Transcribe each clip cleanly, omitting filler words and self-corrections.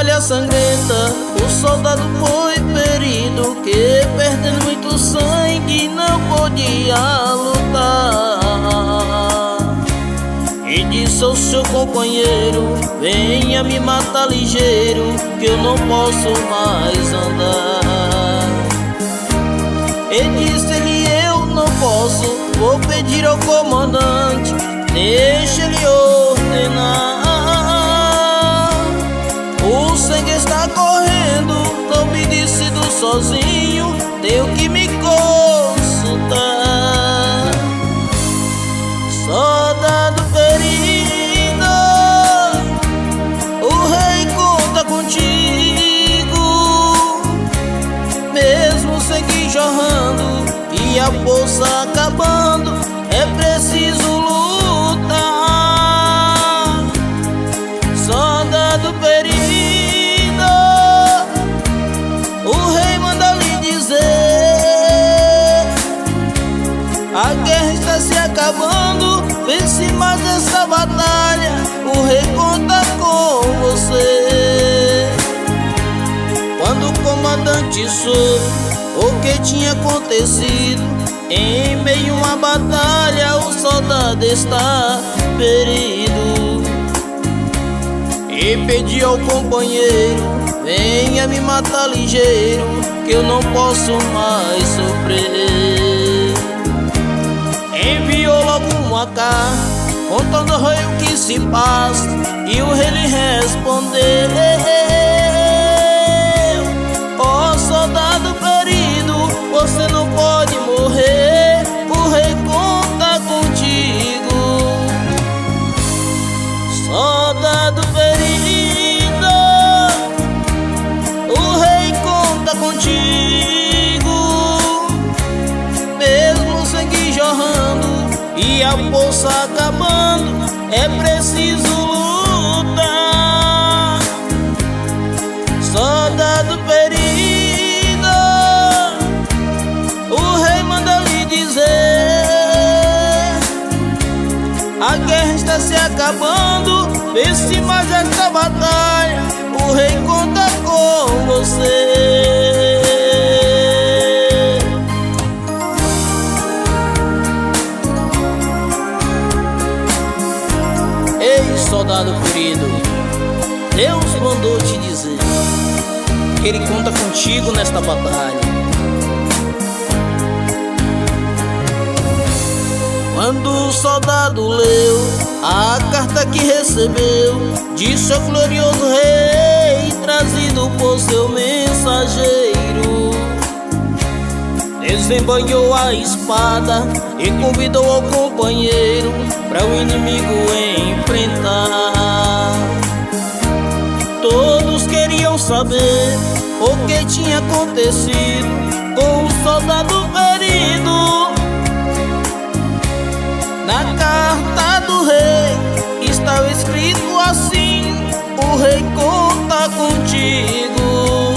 batalha sangrenta, o soldado foi ferido, que perdendo muito sangue não podia lutar. E disse ao seu companheiro: venha me matar ligeiro, que eu não posso mais andar. Ele disse: eu não posso, vou pedir ao comandante, deixa ele ordenar. O sangue está correndo, não me decido sozinho, tenho que me consultar. Soldado ferido, o rei conta contigo. Mesmo sangue jorrando e a força acabando, é preciso lutar. Soldado ferido, o rei manda lhe dizer: a guerra está se acabando, vence mais essa batalha, o rei conta com você. Quando o comandante soube o que tinha acontecido, em meio a uma batalha o soldado está ferido. E pedi ao companheiro: venha me matar ligeiro, que eu não posso mais sofrer. Enviou logo uma carta, contando ao rei o que se passa, e o rei lhe respondeu: ó soldado ferido, você não pode morrer, o rei conta contigo. Soldado ferido, o rei conta contigo. Mesmo o sangue jorrando e a força acabando, é preciso lutar. Soldado ferido, o rei manda lhe dizer: a guerra está se acabando, vence mais esta batalha, o rei conta com você. Ei, soldado ferido, Deus mandou te dizer que Ele conta contigo nesta batalha. Quando o soldado leu a carta que recebeu, disse ao glorioso rei, trazido por seu mensageiro, desembanhou a espada e convidou ao companheiro para o inimigo enfrentar. Todos queriam saber o que tinha acontecido com o soldado ferido. Na carta do rei estava escrito assim: o rei conta contigo.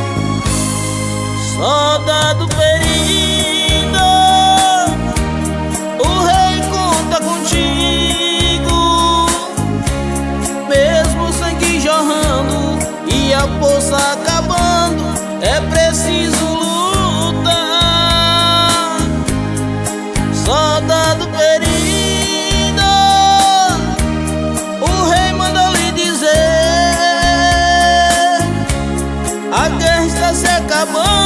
Soldado ferido, o rei conta contigo. Mesmo o sangue jorrando e a força acabando, é preciso lutar. Soldado ferido, o rei manda lhe dizer: a guerra está se acabando,